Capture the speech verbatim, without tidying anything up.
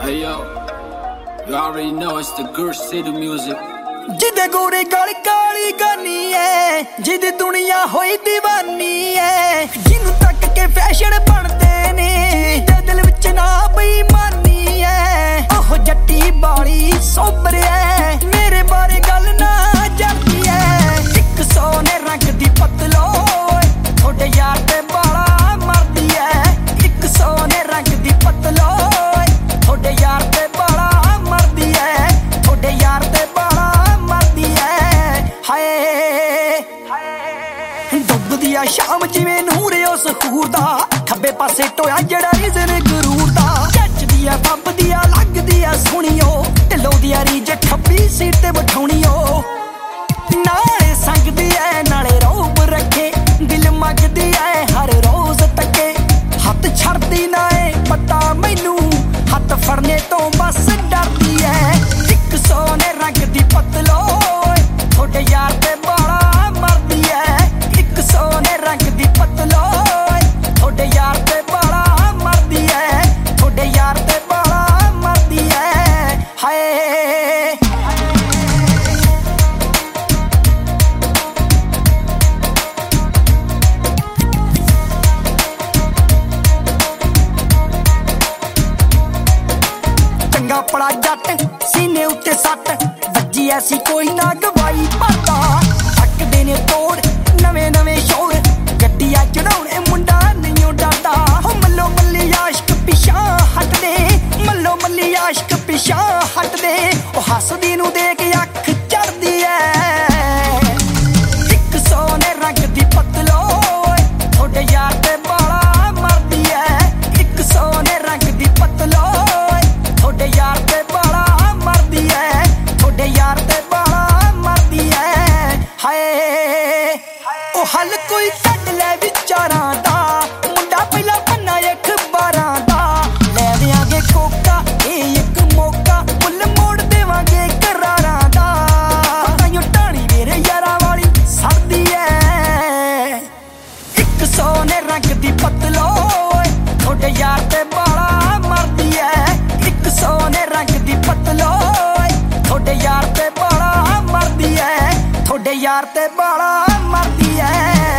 Hey yo, you already know it's the Gurr City music. जिदे गोरे गल काली गानी है, जिदी दुनिया होई दीवानी है, जिन्नू तक के फैशन बनते ने, दिल विच ना बेईमानी है। ओह जट्टी बाली सोबर है, मेरे बारे गल ना जाती है। एक सोने रंग दी पतलो, थोड़े यार ते बाला मरदी है। एक सोने रंग दी पतलो, थोड़े यार ते बाला मरदी है। थोड़े यार ते बाला डुबदी आ शाम जिवें नूर उस खूर दा, खब्बे पासे टोया जड़ा रिजन गरूर दा। जचदी आ फबदी आ लगदी आ सोहणियो, ढिल्लो दी आ रीज खब्बी सीट ते बठाउणियो। नाले संगदी ऐ नाले रौब रखे, दिल मंगदी ऐ हर रोज तके। हत्थ छड़दी ना ऐ पता मैनू, हत्थ फड़ने तो बस डरदी ऐ। एक सोने रंग दी पतलो, थोड़े यार ते बाला मरदी है। एक सोने रंग दी पतलो, थोड़े यार ते बाला मरदी है। थोड़े यार ते बाला मरदी है। हाय चंगा पड़ा जट सीने उत्ते सट, वज्जी ऐसी कोई ना गवाई भरदा। थकदे ने तोड़ नवे नवे शोर, गड्डियां चढ़ाउणे मुंडा नहीं डरदा। हो मल्लो मल्ली आशिक पिछा हटदे, मल्लो मल्ली आशिक पिछा हटदे। ओ हसदी नू देख अख चढ़दी ऐ। एक सोने रंग दी पतलो, थोड़े यार ते बाला मरदी ऐ। एक सोने रंग दी पतलो, थोड़े यार ते बाला मरदी ऐ। थोड़े यार ते बाला मरदी ऐ। हाय ओ हल कोई कढ ले विचारां दा, मुंडा पहला पन्ना अखबारां दा। ले देंगे कोका ए एक मौका, मुल मोड़ देवांगे करारां दा। ताइयों ढाणी मेरे यारां वाली सड़दी ऐ। एक सोने रंग दी पतलो, थोड़े यार ते बाला मरदी ऐ। एक सोने रंग दी पतलो, थोड़े यार ते बाला मरदी ऐ। थोड़े यार ते बाला मरदी ऐ।